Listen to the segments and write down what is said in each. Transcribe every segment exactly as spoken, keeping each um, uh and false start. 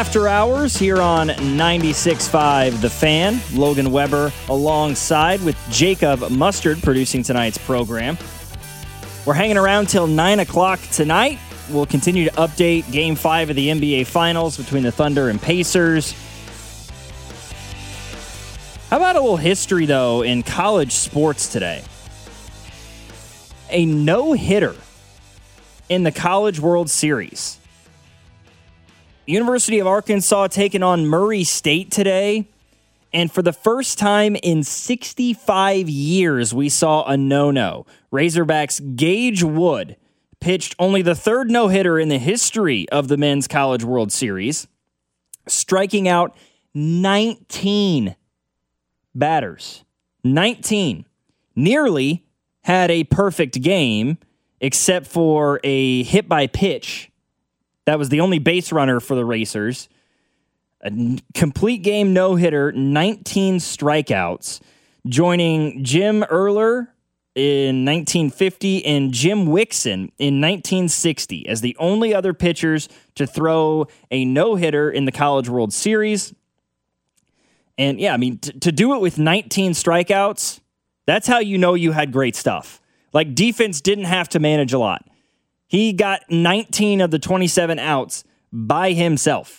After Hours here on ninety-six point five The Fan. Logan Weber alongside with Jacob Mustard producing tonight's program. We're hanging around till nine o'clock tonight. We'll continue to update Game five of the N B A Finals between the Thunder and Pacers. How about a little history, though, in college sports today? A no-hitter in the College World Series. University of Arkansas taking on Murray State today. And for the first time in sixty-five years, we saw a no-no. Razorbacks' Gage Wood pitched only the third no-hitter in the history of the Men's College World Series, striking out nineteen batters. nineteen. Nearly had a perfect game, except for a hit by pitch. That was the only base runner for the Racers. A n- complete game no-hitter, nineteen strikeouts, joining Jim Erler in nineteen fifty and Jim Wixon in nineteen sixty as the only other pitchers to throw a no-hitter in the College World Series. And yeah, I mean, t- to do it with nineteen strikeouts, that's how you know you had great stuff. Like, defense didn't have to manage a lot. He got nineteen of the twenty-seven outs by himself.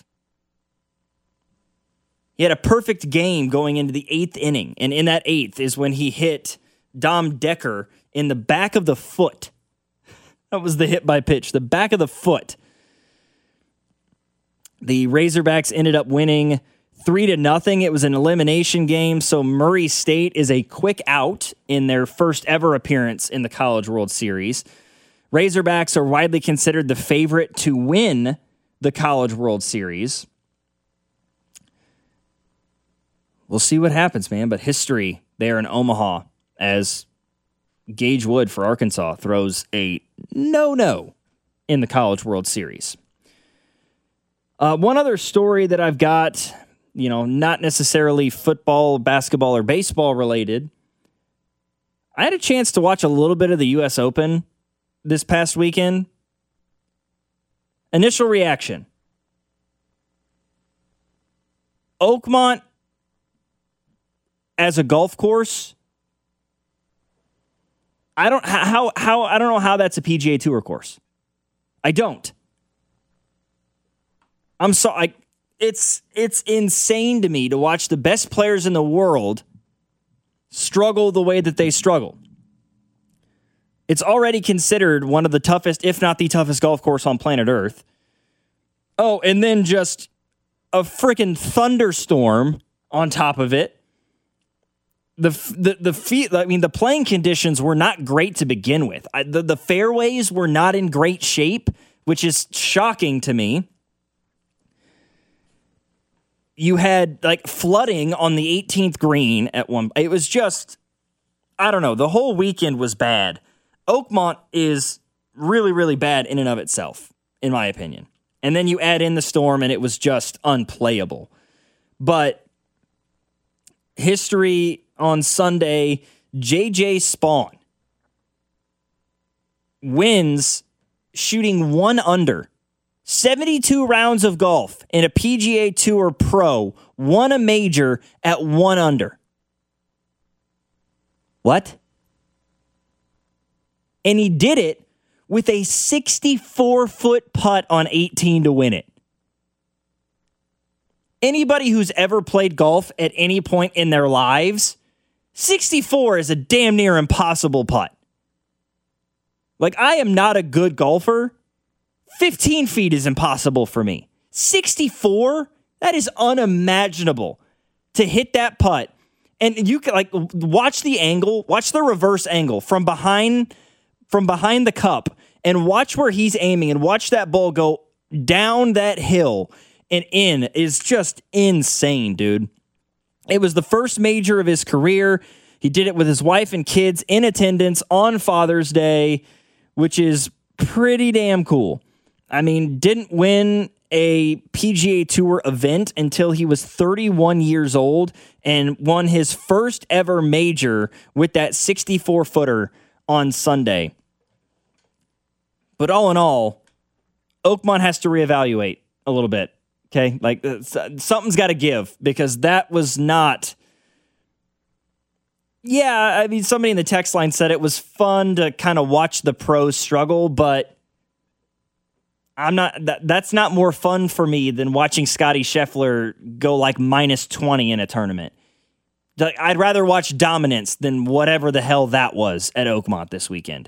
He had a perfect game going into the eighth inning, and in that eighth is when he hit Dom Decker in the back of the foot. That was the hit by pitch, the back of the foot. The Razorbacks ended up winning three to nothing. It was an elimination game, so Murray State is a quick out in their first ever appearance in the College World Series. Razorbacks are widely considered the favorite to win the College World Series. We'll see what happens, man, but history there in Omaha as Gage Wood for Arkansas throws a no-no in the College World Series. Uh, one other story that I've got, you know, not necessarily football, basketball, or baseball related. I had a chance to watch a little bit of the U S Open this past weekend. Initial reaction. Oakmont as a golf course, I don't how how I don't know how that's a P G A Tour course. I don't. I'm sorry. It's it's insane to me to watch the best players in the world struggle the way that they struggle. It's already considered one of the toughest, if not the toughest golf course on planet Earth. Oh, and then just a freaking thunderstorm on top of it. The the the feet. I mean, the playing conditions were not great to begin with. I, the the fairways were not in great shape, which is shocking to me. You had like flooding on the eighteenth green at one. It was just, I don't know. The whole weekend was bad. Oakmont is really, really bad in and of itself, in my opinion. And then you add in the storm, and it was just unplayable. But history on Sunday, J J Spawn wins shooting one under. seventy-two rounds of golf in a P G A Tour Pro, won a major at one under. What? And he did it with a sixty-four foot putt on eighteen to win it. Anybody who's ever played golf at any point in their lives, sixty-four is a damn near impossible putt. Like, I am not a good golfer. fifteen feet is impossible for me. sixty-four? That is unimaginable to hit that putt. And you can, like, watch the angle, watch the reverse angle from behind from behind the cup and watch where he's aiming and watch that ball go down that hill and in is just insane, dude. It was the first major of his career. He did it with his wife and kids in attendance on Father's Day, which is pretty damn cool. I mean, didn't win a P G A Tour event until he was thirty-one years old and won his first ever major with that sixty-four footer on Sunday. But all in all, Oakmont has to reevaluate a little bit Okay, like something's got to give because that was not. Yeah, I mean, somebody in the text line said it was fun to kind of watch the pros struggle, but I'm not. That, that's not more fun for me than watching Scotty Scheffler go like minus twenty in a tournament. I'd rather watch dominance than whatever the hell that was at Oakmont this weekend.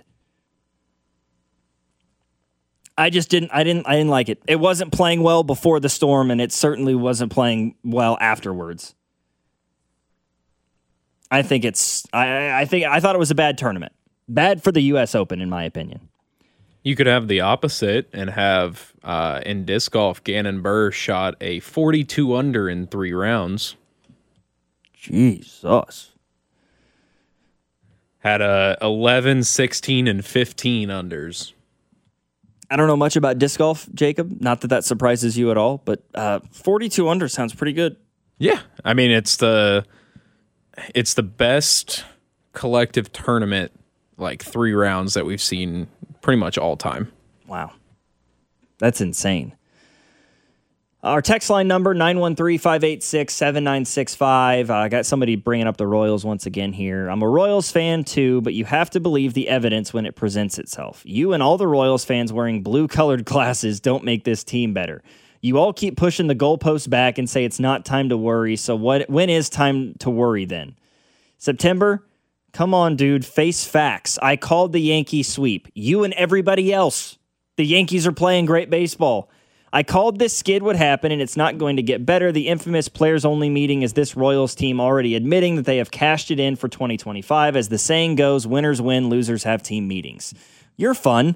I just didn't. I didn't. I didn't like it. It wasn't playing well before the storm, and it certainly wasn't playing well afterwards. I think it's. I. I think. I thought it was a bad tournament. Bad for the U S Open, in my opinion. You could have the opposite and have uh, in disc golf, Gannon Buhr shot a forty-two under in three rounds. Jesus. Had a eleven, sixteen, and fifteen unders. I don't know much about disc golf, Jacob. Not that that surprises you at all, but uh, forty-two under sounds pretty good. Yeah, I mean it's the it's the best collective tournament, like three rounds that we've seen pretty much all time. Wow, that's insane. Our text line number, nine one three, five eight six, seven nine six five. I uh, got somebody bringing up the Royals once again here. I'm a Royals fan too, but you have to believe the evidence when it presents itself. You and all the Royals fans wearing blue-colored glasses don't make this team better. You all keep pushing the goalposts back and say it's not time to worry, so what? When is time to worry then? September? Come on, dude. Face facts. I called the Yankees sweep. You and everybody else. The Yankees are playing great baseball. I called this skid would happen, and it's not going to get better. The infamous players-only meeting is this Royals team already admitting that they have cashed it in for twenty twenty-five. As the saying goes, winners win, losers have team meetings. You're fun.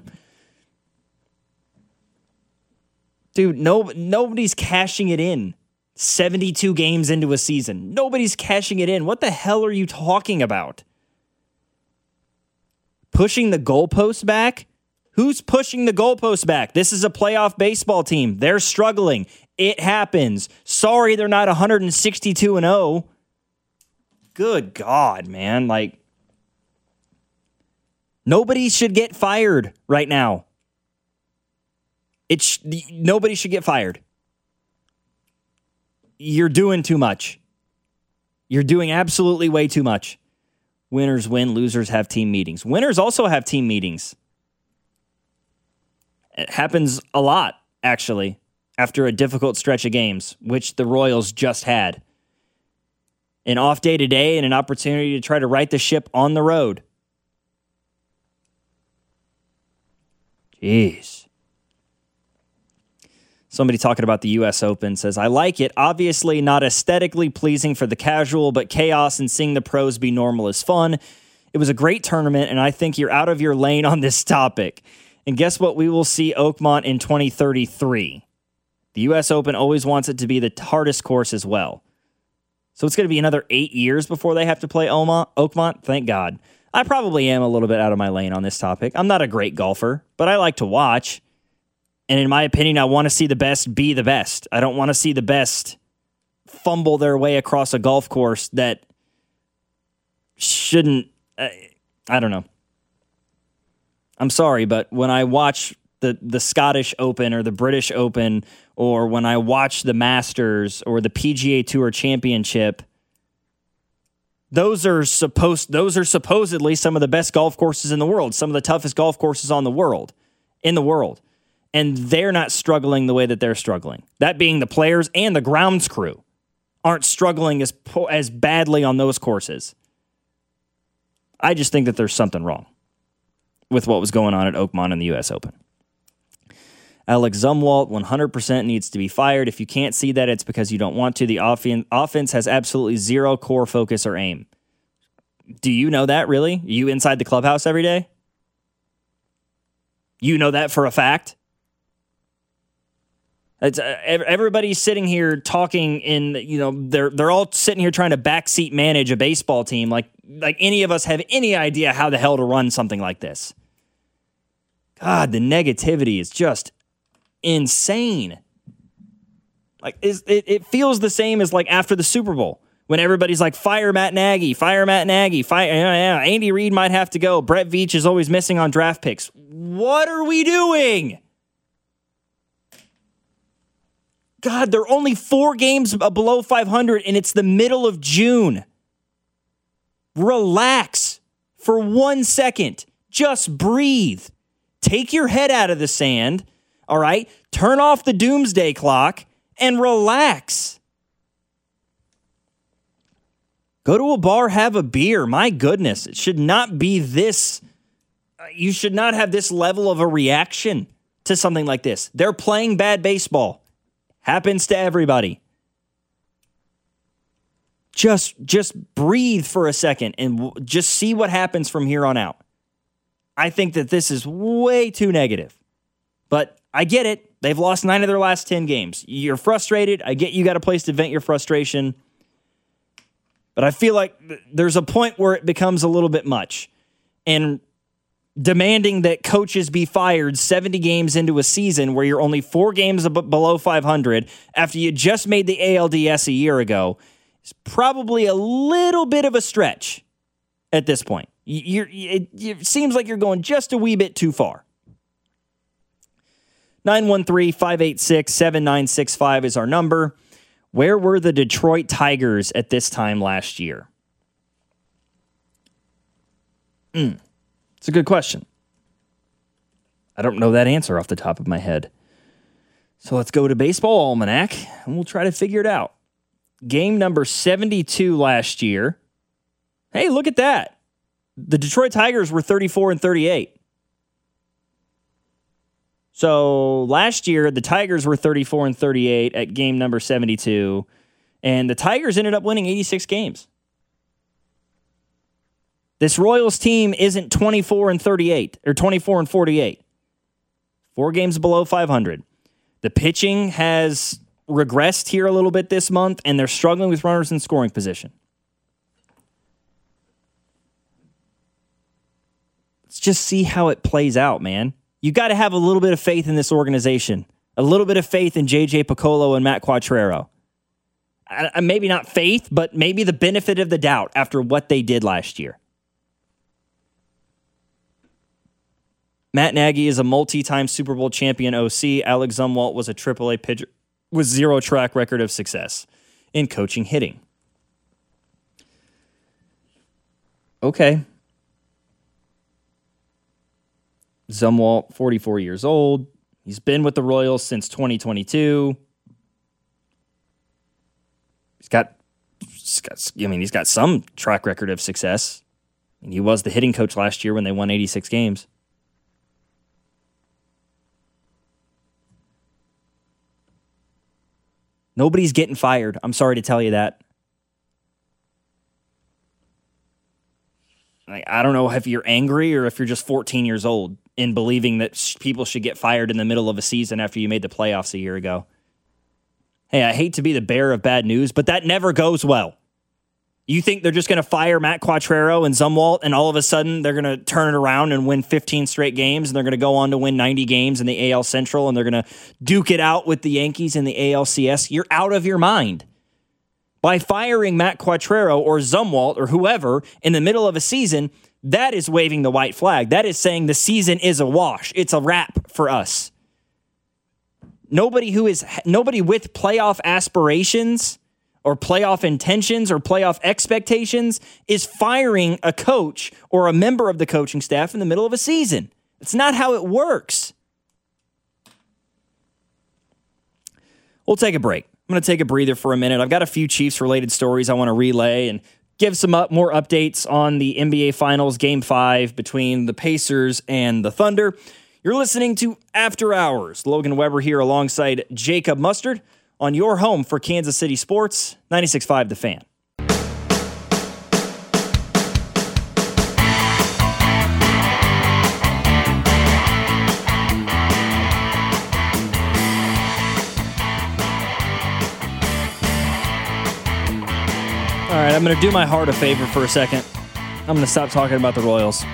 Dude, no, nobody's cashing it in. seventy-two games into a season. Nobody's cashing it in. What the hell are you talking about? Pushing the goalposts back? Who's pushing the goalposts back? This is a playoff baseball team. They're struggling. It happens. Sorry they're not one sixty-two and oh. Good God, man. Like, nobody should get fired right now. It sh- nobody should get fired. You're doing too much. You're doing absolutely way too much. Winners win, losers have team meetings. Winners also have team meetings. It happens a lot, actually, after a difficult stretch of games, which the Royals just had. An off day today and an opportunity to try to right the ship on the road. Jeez. Somebody talking about the U S Open says, I like it. Obviously not aesthetically pleasing for the casual, but chaos and seeing the pros be normal is fun. It was a great tournament, and I think you're out of your lane on this topic. And guess what? We will see Oakmont in twenty thirty-three. The U S Open always wants it to be the hardest course as well. So it's going to be another eight years before they have to play Oakmont. Thank God. I probably am a little bit out of my lane on this topic. I'm not a great golfer, but I like to watch. And in my opinion, I want to see the best be the best. I don't want to see the best fumble their way across a golf course that shouldn't. Uh, I don't know. I'm sorry, but when I watch the, the Scottish Open or the British Open, or when I watch the Masters or the P G A Tour Championship, those are supposed those are supposedly some of the best golf courses in the world, some of the toughest golf courses on the world, in the world. And they're not struggling the way that they're struggling. That being the players and the grounds crew aren't struggling as as badly on those courses. I just think that there's something wrong with what was going on at Oakmont in the U S Open. Alex Zumwalt, one hundred percent needs to be fired. If you can't see that, it's because you don't want to. The offen- offense has absolutely zero core focus or aim. Do you know that, really? Are you inside the clubhouse every day? You know that for a fact? It's, uh, everybody's sitting here talking in, you know, they're they're all sitting here trying to backseat manage a baseball team like like any of us have any idea how the hell to run something like this. God, the negativity is just insane. Like is it, it feels the same as like after the Super Bowl when everybody's like, fire Matt Nagy, fire Matt Nagy, fire yeah, yeah, Andy Reid might have to go. Brett Veach is always missing on draft picks. What are we doing? God, they're only four games below five hundred, and it's the middle of June. Relax for one second. Just breathe. Take your head out of the sand, all right? Turn off the doomsday clock and relax. Go to a bar, have a beer. My goodness, it should not be this. Uh, you should not have this level of a reaction to something like this. They're playing bad baseball. Happens to everybody. Just, just breathe for a second and w- just see what happens from here on out. I think that this is way too negative. But I get it. They've lost nine of their last ten games. You're frustrated. I get you got a place to vent your frustration. But I feel like th- there's a point where it becomes a little bit much. And demanding that coaches be fired seventy games into a season where you're only four games ab- below five hundred after you just made the A L D S a year ago is probably a little bit of a stretch at this point. You're, it, it seems like you're going just a wee bit too far. nine one three, five eight six, seven nine six five is our number. Where were the Detroit Tigers at this time last year? Mm, it's a good question. I don't know that answer off the top of my head. So let's go to Baseball Almanac, and we'll try to figure it out. Game number seventy-two last year. Hey, look at that. The Detroit Tigers were thirty-four and thirty-eight. So last year, the Tigers were thirty-four and thirty-eight at game number seventy-two, and the Tigers ended up winning eighty-six games. This Royals team isn't twenty-four and thirty-eight or twenty-four and forty-eight. Four games below five hundred. The pitching has regressed here a little bit this month, and they're struggling with runners in scoring position. Let's just see how it plays out, man. You got to have a little bit of faith in this organization, a little bit of faith in J J Piccolo and Matt Quatrero. I, I, maybe not faith, but maybe the benefit of the doubt after what they did last year. Matt Nagy is a multi-time Super Bowl champion O C. Alex Zumwalt was a triple A pitcher with zero track record of success in coaching hitting. Okay. Zumwalt, forty-four years old. He's been with the Royals since twenty twenty-two. He's got, he's got, I mean, he's got some track record of success. And he was the hitting coach last year when they won eighty-six games. Nobody's getting fired. I'm sorry to tell you that. Like, I don't know if you're angry or if you're just fourteen years old in believing that sh- people should get fired in the middle of a season after you made the playoffs a year ago. Hey, I hate to be the bearer of bad news, but that never goes well. You think they're just going to fire Matt Quatrero and Zumwalt, and all of a sudden they're going to turn it around and win fifteen straight games, and they're going to go on to win ninety games in the A L Central, and they're going to duke it out with the Yankees in the A L C S? You're out of your mind. By firing Matt Quatrero or Zumwalt or whoever in the middle of a season, that is waving the white flag. That is saying the season is a wash. It's a wrap for us. Nobody who is nobody with playoff aspirations or playoff intentions or playoff expectations is firing a coach or a member of the coaching staff in the middle of a season. It's not how it works. We'll take a break. I'm going to take a breather for a minute. I've got a few Chiefs-related stories I want to relay and give some up, more updates on the N B A Finals Game five between the Pacers and the Thunder. You're listening to After Hours. Logan Weber here alongside Jacob Mustard on your home for Kansas City Sports, ninety-six point five The Fan. All right, I'm going to do my heart a favor for a second. I'm going to stop talking about the Royals.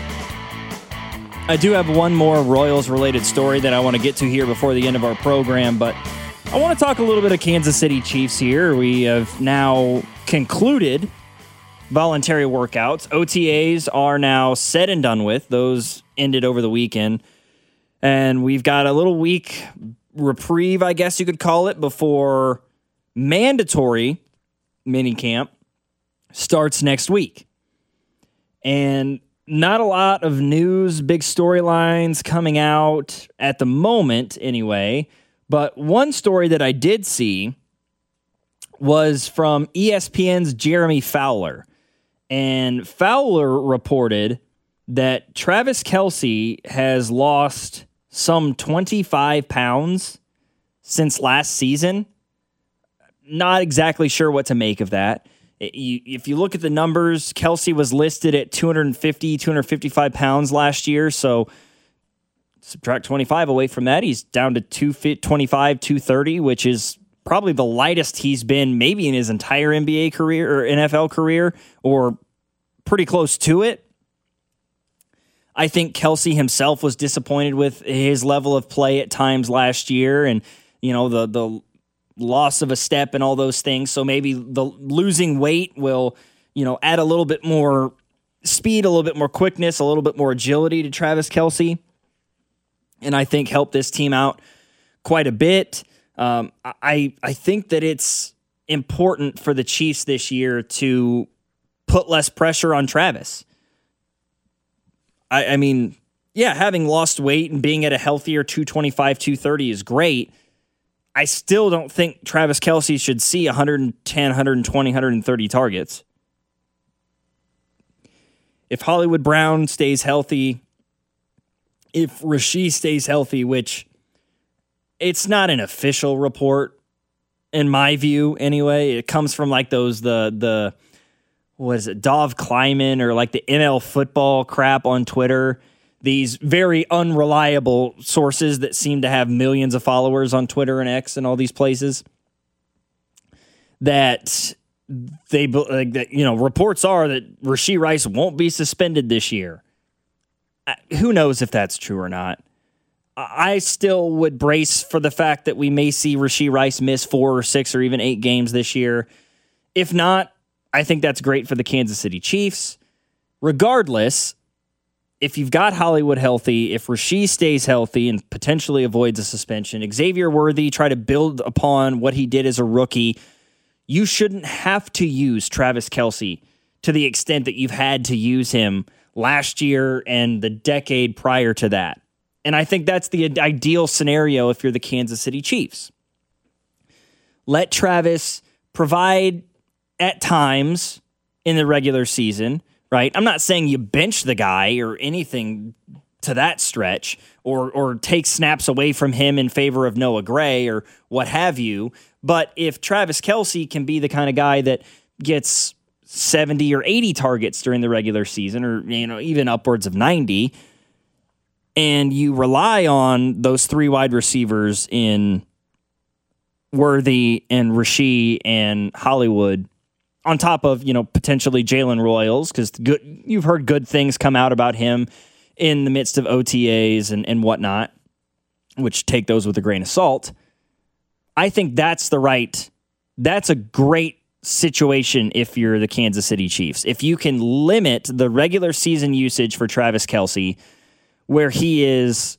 I do have one more Royals-related story that I want to get to here before the end of our program, but I want to talk a little bit of Kansas City Chiefs here. We have now concluded voluntary workouts. O T As are now said and done with. Those ended over the weekend. And we've got a little week reprieve, I guess you could call it, before mandatory minicamp starts next week. And not a lot of news, big storylines coming out at the moment anyway. But one story that I did see was from E S P N's Jeremy Fowler. And Fowler reported that Travis Kelce has lost some twenty-five pounds since last season. Not exactly sure what to make of that. You, if you look at the numbers, Kelce was listed at two fifty, two fifty-five pounds last year. So subtract twenty-five away from that, he's down to two twenty-five, two thirty, which is probably the lightest he's been maybe in his entire N B A career or N F L career, or pretty close to it. I think Kelce himself was disappointed with his level of play at times last year, and you know the the loss of a step and all those things. So maybe the losing weight will, you know, add a little bit more speed, a little bit more quickness, a little bit more agility to Travis Kelce, and I think help this team out quite a bit. Um, I I think that it's important for the Chiefs this year to put less pressure on Travis. I, I mean, yeah, having lost weight and being at a healthier two twenty-five, two thirty is great. I still don't think Travis Kelce should see one ten, one twenty, one thirty targets. If Hollywood Brown stays healthy, if Rasheed stays healthy, which it's not an official report in my view anyway. It comes from like those, the, the what is it, Dov Kleiman or like the N L football crap on Twitter. These very unreliable sources that seem to have millions of followers on Twitter and X and all these places, that they, like, that, you know, reports are that Rashee Rice won't be suspended this year. Who knows if that's true or not? I still would brace for the fact that we may see Rashee Rice miss four or six or even eight games this year. If not, I think that's great for the Kansas City Chiefs. Regardless, if you've got Hollywood healthy, if Rasheed stays healthy and potentially avoids a suspension, Xavier Worthy try to build upon what he did as a rookie, you shouldn't have to use Travis Kelce to the extent that you've had to use him last year and the decade prior to that. And I think that's the ideal scenario if you're the Kansas City Chiefs. Let Travis provide at times in the regular season, right? I'm not saying you bench the guy or anything to that stretch, or or take snaps away from him in favor of Noah Gray or what have you. But if Travis Kelce can be the kind of guy that gets seventy or eighty targets during the regular season, or you know even upwards of ninety, and you rely on those three wide receivers in Worthy and Rasheed and Hollywood, on top of, you know, potentially Jalen Royals, because good, you've heard good things come out about him in the midst of O T As and, and whatnot, which take those with a grain of salt. I think that's the right, that's a great situation if you're the Kansas City Chiefs. If you can limit the regular season usage for Travis Kelce, where he is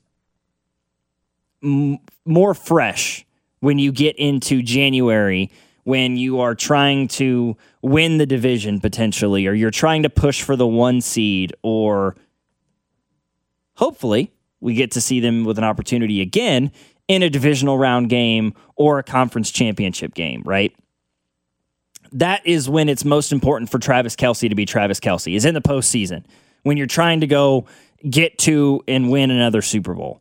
m- more fresh when you get into January, when you are trying to win the division potentially, or you're trying to push for the one seed, or hopefully we get to see them with an opportunity again in a divisional round game or a conference championship game, right? That is when it's most important for Travis Kelce to be Travis Kelce, is in the postseason, when you're trying to go get to and win another Super Bowl.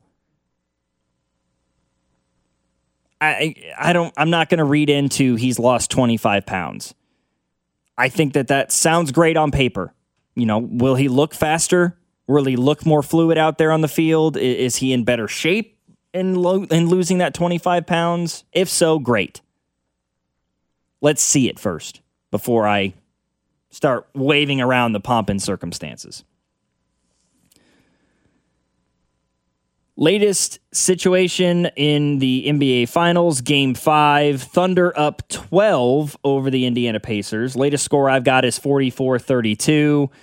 I I don't I'm not going to read into he's lost twenty-five pounds. I think that that sounds great on paper. You know, will he look faster? Will he look more fluid out there on the field? Is he in better shape in lo- in losing that twenty-five pounds? If so, great. Let's see it first before I start waving around the pomp and circumstances. Latest situation in the N B A Finals, Game five, Thunder up twelve over the Indiana Pacers. Latest score I've got is forty-four thirty-two.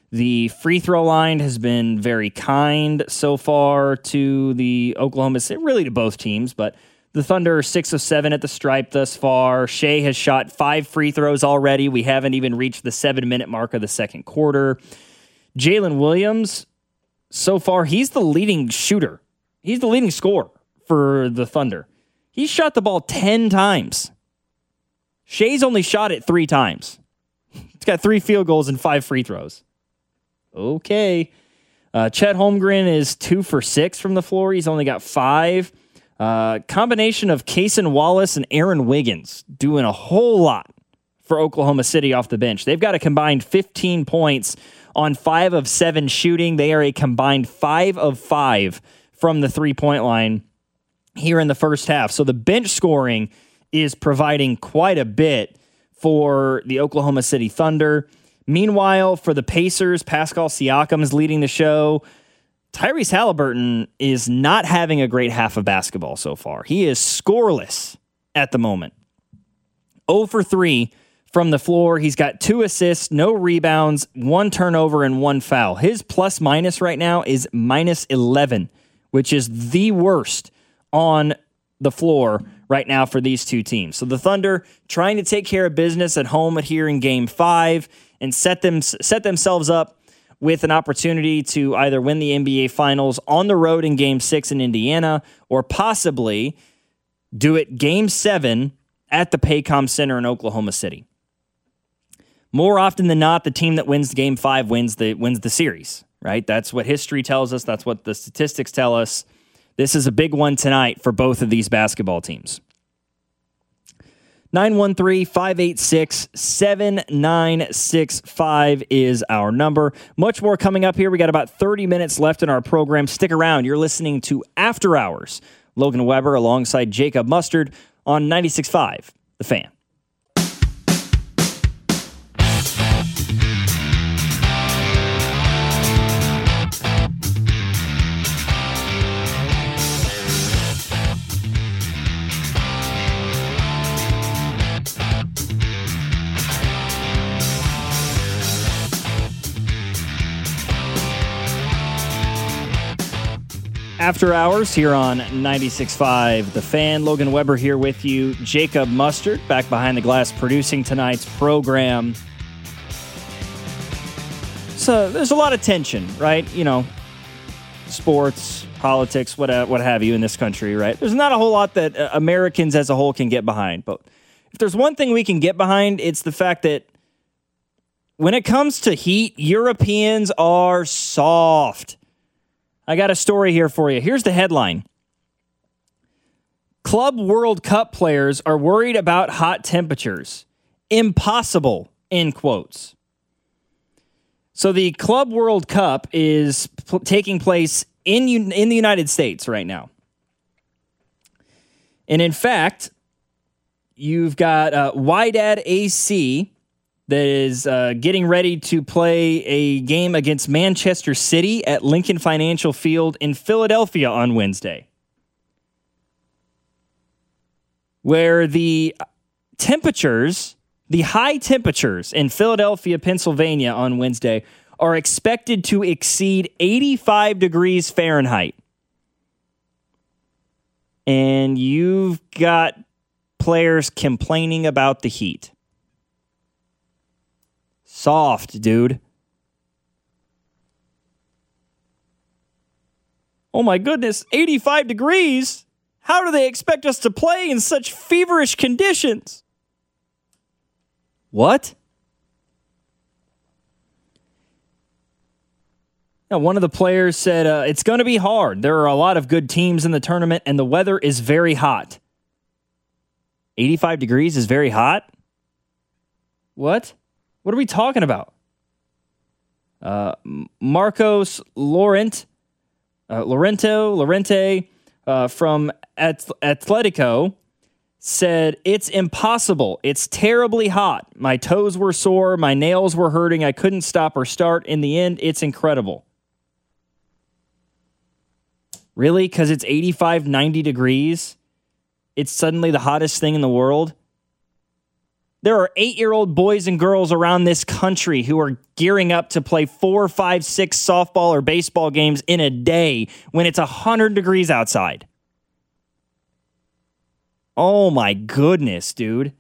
The free throw line has been very kind so far to the Oklahoma City, really to both teams, but the Thunder are six of seven at the stripe thus far. Shea has shot five free throws already. We haven't even reached the seven-minute mark of the second quarter. Jalen Williams, so far, he's the leading shooter. He's the leading scorer for the Thunder. He's shot the ball ten times. Shea's only shot it three times. He's got three field goals and five free throws. Okay. Uh, Chet Holmgren is two for six from the floor. He's only got five. Uh, combination of Cason Wallace and Aaron Wiggins doing a whole lot for Oklahoma City off the bench. They've got a combined fifteen points on five of seven shooting. They are a combined five of five from the three-point line here in the first half. So the bench scoring is providing quite a bit for the Oklahoma City Thunder. Meanwhile, for the Pacers, Pascal Siakam is leading the show. Tyrese Halliburton is not having a great half of basketball so far. He is scoreless at the moment. zero for three from the floor. He's got two assists, no rebounds, one turnover, and one foul. His plus minus right now is minus eleven, which is the worst on the floor right now for these two teams. So the Thunder trying to take care of business at home here in game five and set them set themselves up with an opportunity to either win the N B A Finals on the road in game six in Indiana or possibly do it game seven at the Paycom Center in Oklahoma City. More often than not, the team that wins game five wins the wins the series, right? That's what history tells us. That's what the statistics tell us. This is a big one tonight for both of these basketball teams. nine one three, five eight six, seven nine six five is our number. Much more coming up here. We got about thirty minutes left in our program. Stick around. You're listening to After Hours. Logan Weber alongside Jacob Mustard on ninety-six point five, The Fan. After Hours here on ninety-six point five The Fan. Logan Weber here with you. Jacob Mustard back behind the glass producing tonight's program. So there's a lot of tension, right? You know, sports, politics, what, what have you in this country, right? There's not a whole lot that uh, Americans as a whole can get behind. But if there's one thing we can get behind, it's the fact that when it comes to heat, Europeans are soft. I got a story here for you. Here's the headline. Club World Cup players are worried about hot temperatures. Impossible, in quotes. So the Club World Cup is p- taking place in, in the United States right now. And in fact, you've got uh, Wydad A C that is uh, getting ready to play a game against Manchester City at Lincoln Financial Field in Philadelphia on Wednesday, where the temperatures, the high temperatures in Philadelphia, Pennsylvania on Wednesday are expected to exceed eighty-five degrees Fahrenheit. And you've got players complaining about the heat. Soft, dude. Oh my goodness, eighty-five degrees? How do they expect us to play in such feverish conditions? What? Now, one of the players said, uh, it's going to be hard. There are a lot of good teams in the tournament, and the weather is very hot. eighty-five degrees is very hot? What? What are we talking about? Uh, Marcos Laurent, uh, Laurento, Lorente uh, from At- Atletico said, it's impossible. It's terribly hot. My toes were sore. My nails were hurting. I couldn't stop or start. In the end, it's incredible. Really? Because it's eighty-five, ninety degrees? It's suddenly the hottest thing in the world? There are eight-year-old boys and girls around this country who are gearing up to play four, five, six softball or baseball games in a day when it's one hundred degrees outside. Oh my goodness, dude.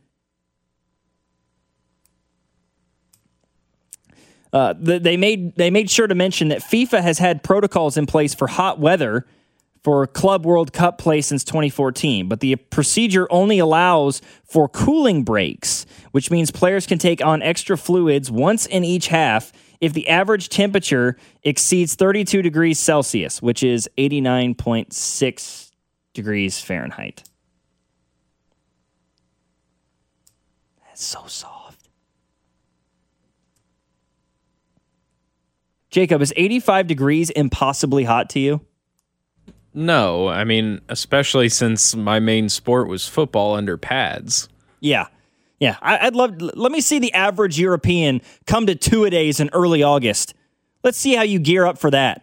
Uh, they made they made sure to mention that FIFA has had protocols in place for hot weather for Club World Cup play since twenty fourteen, but the procedure only allows for cooling breaks, which means players can take on extra fluids once in each half if the average temperature exceeds thirty-two degrees Celsius, which is eighty-nine point six degrees Fahrenheit. That's so soft. Jacob, is eighty-five degrees impossibly hot to you? No, I mean, especially since my main sport was football under pads. Yeah. Yeah. I, I'd love, let me see the average European come to two-a-days in early August. Let's see how you gear up for that.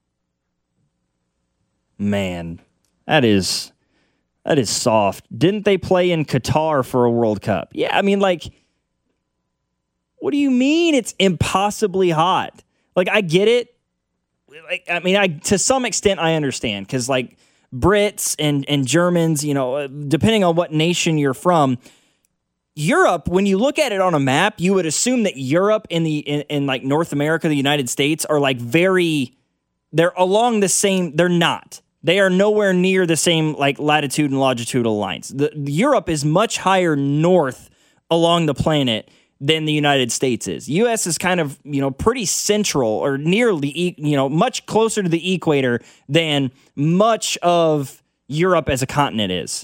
Man, that is, that is soft. Didn't they play in Qatar for a World Cup? Yeah. I mean, like, what do you mean it's impossibly hot? Like, I get it. Like, I mean, I to some extent I understand because like Brits and, and Germans, you know, depending on what nation you're from, Europe, when you look at it on a map, you would assume that Europe in the in, in like North America, the United States are like very, they're along the same, they're not. They are nowhere near the same like latitude and longitudinal lines. The, Europe is much higher north along the planet than the United States is. U S is kind of, you know, pretty central or nearly, you know, much closer to the equator than much of Europe as a continent is.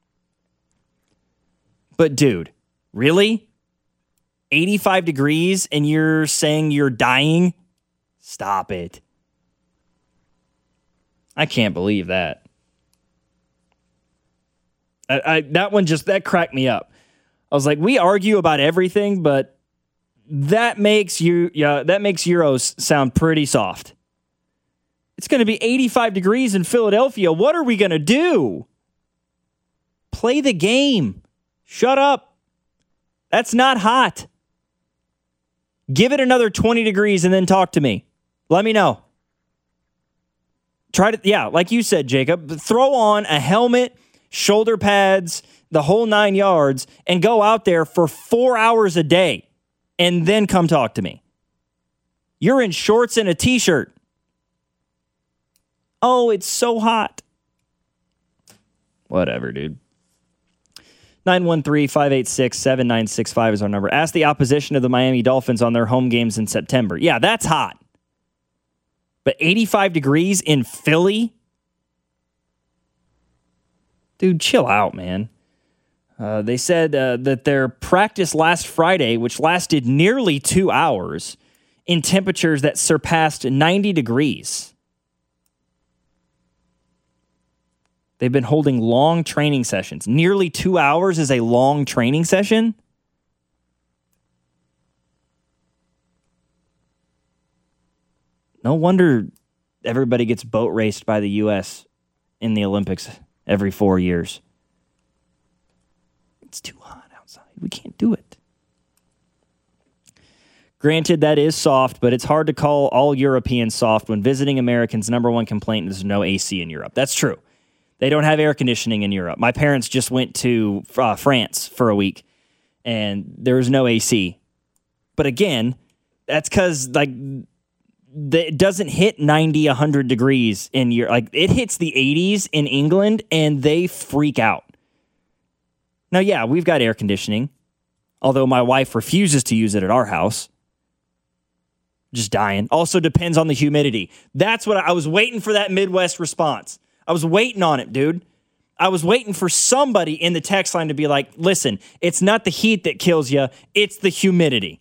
But dude, really? eighty-five degrees and you're saying you're dying? Stop it. I can't believe that. I, I that one just, that cracked me up. I was like, we argue about everything, but that makes you, yeah, that makes Euros sound pretty soft. It's going to be eighty-five degrees in Philadelphia. What are we going to do? Play the game. Shut up. That's not hot. Give it another twenty degrees and then talk to me. Let me know. Try to, yeah, like you said, Jacob, throw on a helmet, shoulder pads, the whole nine yards, and go out there for four hours a day, and then come talk to me. You're in shorts and a t-shirt. Oh, it's so hot. Whatever, dude. nine one three, five eight six, seven nine six five is our number. Ask the opposition of the Miami Dolphins on their home games in September. Yeah, that's hot. But eighty-five degrees in Philly? Dude, chill out, man. Uh, they said uh, that their practice last Friday, which lasted nearly two hours, in temperatures that surpassed ninety degrees. They've been holding long training sessions. Nearly two hours is a long training session? No wonder everybody gets boat raced by the U S in the Olympics every four years. It's too hot outside. We can't do it. Granted, that is soft, but it's hard to call all Europeans soft when visiting Americans' number one complaint is no A C in Europe. That's true. They don't have air conditioning in Europe. My parents just went to uh, France for a week, and there was no A C. But again, that's because like the, it doesn't hit ninety, one hundred degrees in Europe. Like it hits the eighties in England, and they freak out. Now, yeah, we've got air conditioning, although my wife refuses to use it at our house. Just dying. Also depends on the humidity. That's what I, I was waiting for, that Midwest response. I was waiting on it, dude. I was waiting for somebody in the text line to be like, listen, it's not the heat that kills you, it's the humidity.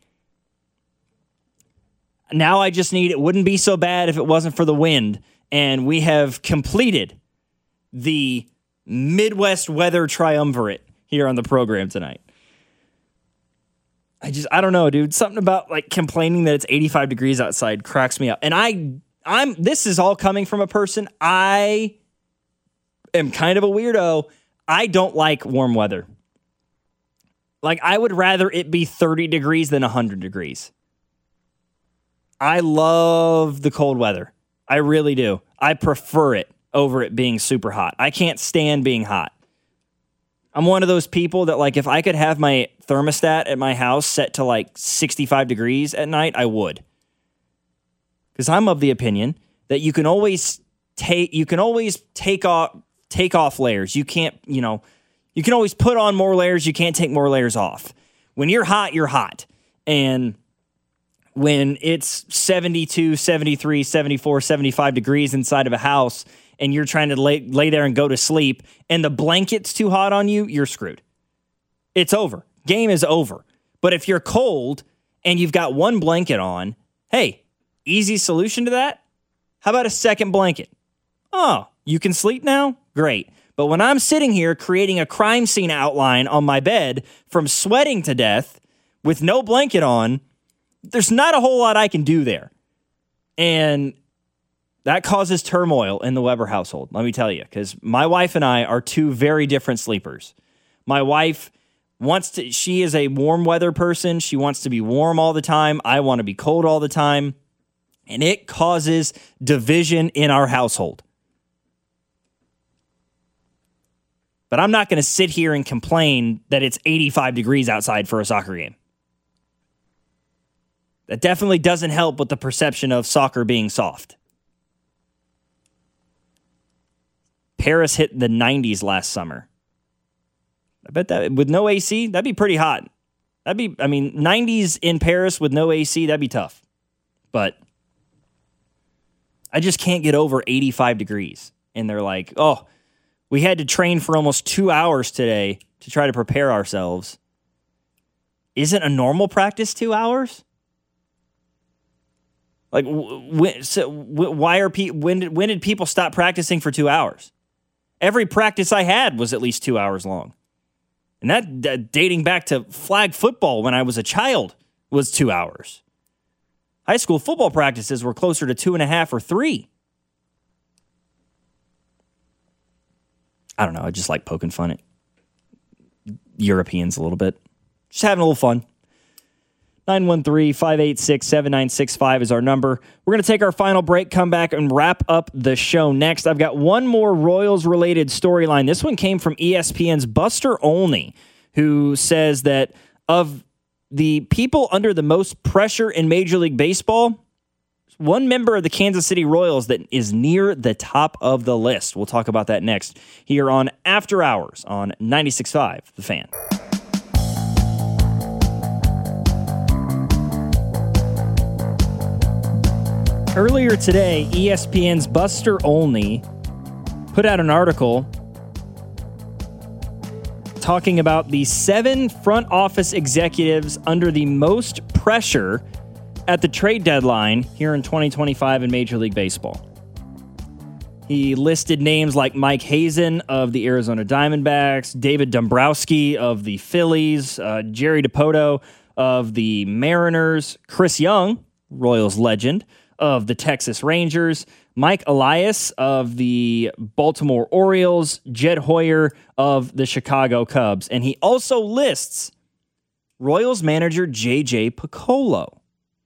Now I just need, it wouldn't be so bad if it wasn't for the wind. And we have completed the Midwest weather triumvirate here on the program tonight. I just, I don't know, dude. Something about like complaining that it's eighty-five degrees outside cracks me up. And I, I'm, this is all coming from a person. I am kind of a weirdo. I don't like warm weather. Like, I would rather it be thirty degrees than one hundred degrees. I love the cold weather. I really do. I prefer it over it being super hot. I can't stand being hot. I'm one of those people that, like, if I could have my thermostat at my house set to like sixty-five degrees at night, I would. Because I'm of the opinion that you can always take you can always take off take off layers. You can't, you know, you can always put on more layers. You can't take more layers off. When you're hot, you're hot. And when it's seventy-two, seventy-three, seventy-four, seventy-five degrees inside of a house and you're trying to lay, lay there and go to sleep and the blanket's too hot on you, you're screwed. It's over. Game is over. But if you're cold and you've got one blanket on, hey, easy solution to that? How about a second blanket? Oh, you can sleep now? Great. But when I'm sitting here creating a crime scene outline on my bed from sweating to death with no blanket on, there's not a whole lot I can do there. And that causes turmoil in the Weber household, let me tell you, because my wife and I are two very different sleepers. My wife wants to, she is a warm weather person. She wants to be warm all the time. I want to be cold all the time. And it causes division in our household. But I'm not going to sit here and complain that it's eighty-five degrees outside for a soccer game. That definitely doesn't help with the perception of soccer being soft. Paris hit the nineties last summer. I bet that with no A C, that'd be pretty hot. That'd be, I mean, nineties in Paris with no A C, that'd be tough. But I just can't get over eighty-five degrees. And they're like, oh, we had to train for almost two hours today to try to prepare ourselves. Isn't a normal practice two hours? Like, when, so why are pe- when did, when did people stop practicing for two hours? Every practice I had was at least two hours long. And that, that dating back to flag football when I was a child was two hours. High school football practices were closer to two and a half or three. I don't know. I just like poking fun at Europeans a little bit. Just having a little fun. nine one three, five eight six, seven nine six five is our number. We're going to take our final break, come back, and wrap up the show next. I've got one more Royals-related storyline. This one came from E S P N's Buster Olney, who says that of the people under the most pressure in Major League Baseball, one member of the Kansas City Royals that is near the top of the list. We'll talk about that next here on After Hours on ninety-six point five The Fan. Earlier today, E S P N's Buster Olney put out an article talking about the seven front office executives under the most pressure at the trade deadline here in twenty twenty-five in Major League Baseball. He listed names like Mike Hazen of the Arizona Diamondbacks, David Dombrowski of the Phillies, uh, Jerry Dipoto of the Mariners, Chris Young, Royals legend, of the Texas Rangers, Mike Elias of the Baltimore Orioles, Jed Hoyer of the Chicago Cubs. And he also lists Royals manager J J Picollo.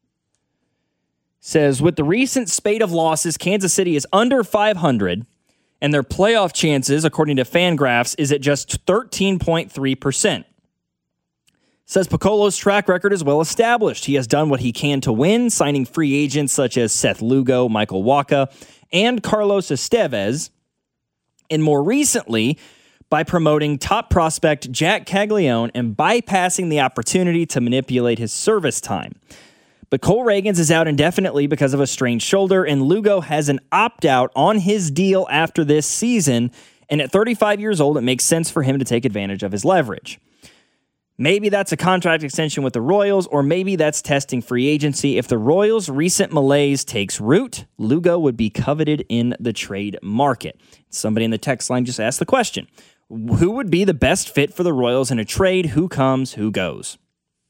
Says, with the recent spate of losses, Kansas City is under five hundred, and their playoff chances, according to Fangraphs, is at just thirteen point three percent. Says Picollo's track record is well established. He has done what he can to win, signing free agents such as Seth Lugo, Michael Wacha, and Carlos Estevez, and more recently, by promoting top prospect Jack Caglione and bypassing the opportunity to manipulate his service time. But Cole Reagans is out indefinitely because of a strained shoulder, and Lugo has an opt-out on his deal after this season, and at thirty-five years old, it makes sense for him to take advantage of his leverage. Maybe that's a contract extension with the Royals, or maybe that's testing free agency. If the Royals' recent malaise takes root, Lugo would be coveted in the trade market. Somebody in the text line just asked the question, who would be the best fit for the Royals in a trade? Who comes, who goes?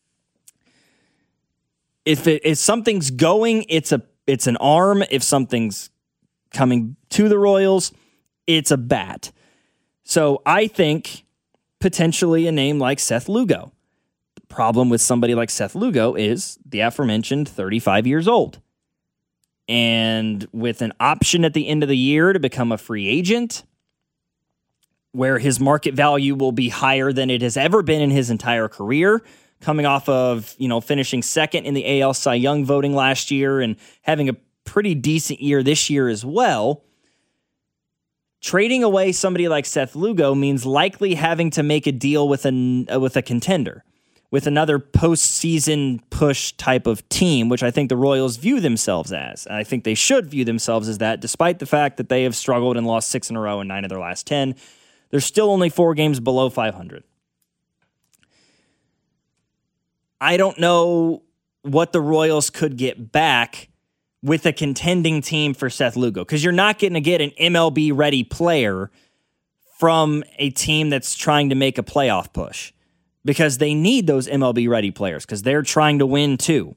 If, it, if something's going, it's a it's an arm. If something's coming to the Royals, it's a bat. So I think potentially a name like Seth Lugo. The problem with somebody like Seth Lugo is the aforementioned thirty-five years old. And with an option at the end of the year to become a free agent, where his market value will be higher than it has ever been in his entire career, coming off of, you know, finishing second in the A L Cy Young voting last year and having a pretty decent year this year as well. Trading away somebody like Seth Lugo means likely having to make a deal with a, with a contender, with another postseason push type of team, which I think the Royals view themselves as. And I think they should view themselves as that, despite the fact that they have struggled and lost six in a row and nine of their last ten. They're still only four games below five hundred. I don't know what the Royals could get back with a contending team for Seth Lugo, because you're not going to get an M L B-ready player from a team that's trying to make a playoff push, because they need those M L B-ready players, because they're trying to win too.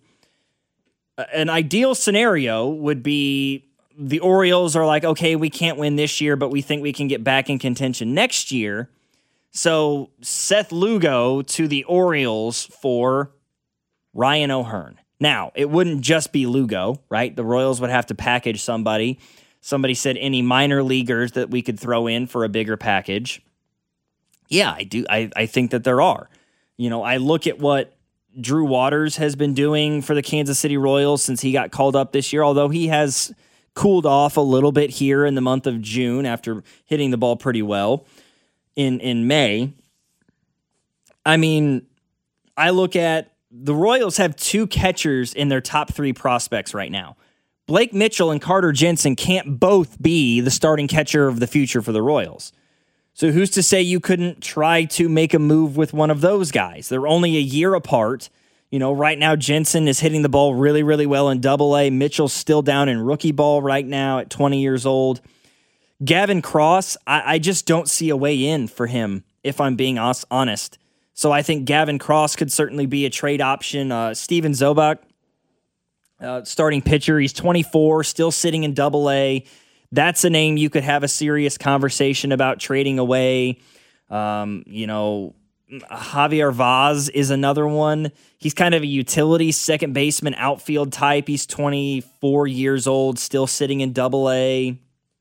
An ideal scenario would be the Orioles are like, okay, we can't win this year, but we think we can get back in contention next year. So Seth Lugo to the Orioles for Ryan O'Hearn. Now, it wouldn't just be Lugo, right? The Royals would have to package somebody. Somebody said any minor leaguers that we could throw in for a bigger package. Yeah, I do. I, I think that there are. You know, I look at what Drew Waters has been doing for the Kansas City Royals since he got called up this year, although he has cooled off a little bit here in the month of June after hitting the ball pretty well in, in May. I mean, I look at the Royals have two catchers in their top three prospects right now. Blake Mitchell and Carter Jensen can't both be the starting catcher of the future for the Royals. So who's to say you couldn't try to make a move with one of those guys? They're only a year apart. You know, right now Jensen is hitting the ball really, really well in Double A. Mitchell's still down in rookie ball right now at twenty years old. Gavin Cross, I, I just don't see a way in for him, if I'm being honest. So I think Gavin Cross could certainly be a trade option. Uh, Steven Zobach, uh, starting pitcher, he's twenty-four, still sitting in Double A. That's a name you could have a serious conversation about trading away. Um, you know, Javier Vaz is another one. He's kind of a utility second baseman outfield type. He's twenty-four years old, still sitting in Double A.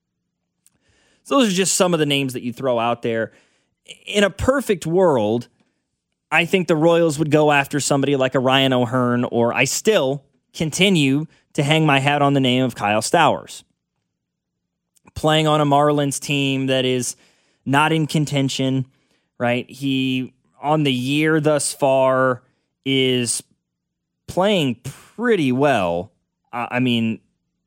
So those are just some of the names that you throw out there. In a perfect world, I think the Royals would go after somebody like a Ryan O'Hearn, or I still continue to hang my hat on the name of Kyle Stowers. Playing on a Marlins team that is not in contention, right? He, on the year thus far, is playing pretty well. Uh, I mean,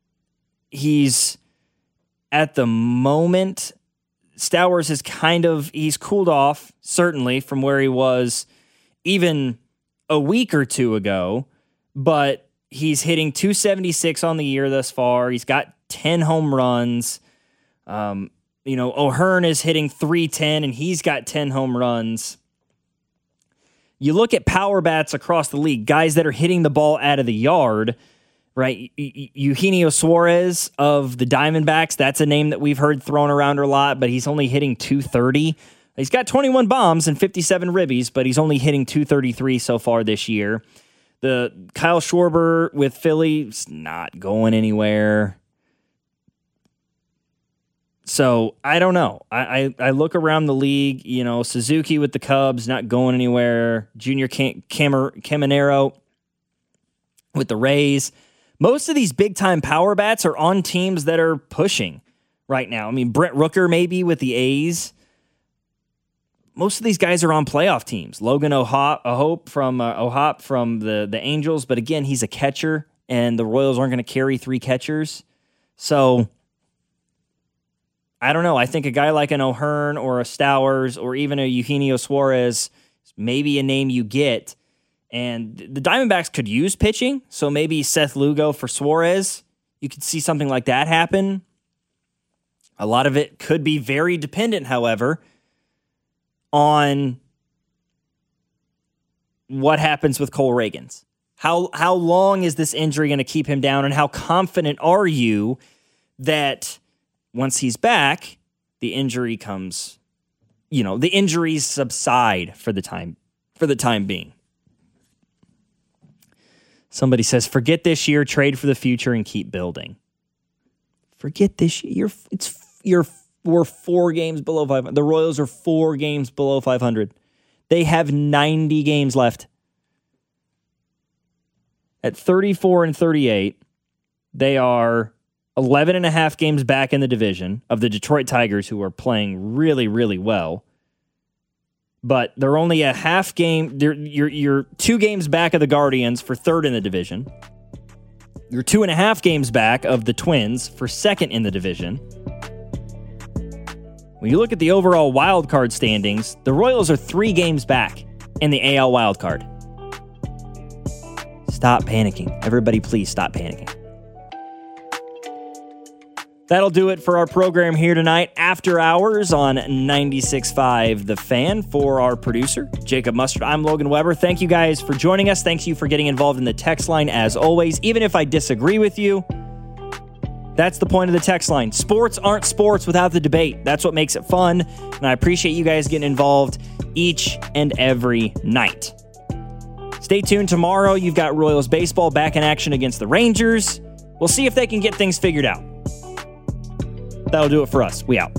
he's, at the moment, Stowers is kind of, he's cooled off, certainly, from where he was even a week or two ago, but he's hitting two seventy-six on the year thus far. He's got ten home runs. Um, you know, O'Hearn is hitting three ten, and he's got ten home runs. You look at power bats across the league, guys that are hitting the ball out of the yard, right? Eugenio Suarez of the Diamondbacks, that's a name that we've heard thrown around a lot, but he's only hitting two thirty. He's got twenty-one bombs and fifty-seven ribbies, but he's only hitting two thirty-three so far this year. The Kyle Schwarber with Philly is not going anywhere. So I don't know. I, I, I look around the league, you know, Suzuki with the Cubs, not going anywhere. Junior Cam- Cam- Caminero with the Rays. Most of these big-time power bats are on teams that are pushing right now. I mean, Brent Rooker maybe with the A's. Most of these guys are on playoff teams. Logan O'Hoppe from uh, O'Hoppe from the, the Angels, but again, he's a catcher, and the Royals aren't going to carry three catchers. So I don't know. I think a guy like an O'Hearn or a Stowers or even a Eugenio Suarez is maybe a name you get. And the Diamondbacks could use pitching, so maybe Seth Lugo for Suarez. You could see something like that happen. A lot of it could be very dependent, however, on what happens with Cole Ragans. How how long is this injury going to keep him down, and how confident are you that once he's back, the injury comes, you know, the injuries subside for the time for the time being? Somebody says, forget this year, trade for the future, and keep building. Forget this year. You're, it's, you're, we're four games below five hundred. The Royals are four games below five hundred. They have ninety games left. At thirty-four and thirty-eight, they are eleven and a half games back in the division of the Detroit Tigers, who are playing really, really well. But they're only a half game. You're, you're, you're two games back of the Guardians for third in the division. You're two and a half games back of the Twins for second in the division. When you look at the overall wild card standings, the Royals are three games back in the A L wild card. Stop panicking. Everybody, please stop panicking. That'll do it for our program here tonight. After hours on ninety-six point five The Fan. For our producer, Jacob Mustard, I'm Logan Weber. Thank you guys for joining us. Thank you for getting involved in the text line as always. Even if I disagree with you, that's the point of the text line. Sports aren't sports without the debate. That's what makes it fun. And I appreciate you guys getting involved each and every night. Stay tuned tomorrow. You've got Royals baseball back in action against the Rangers. We'll see if they can get things figured out. That'll do it for us. We out.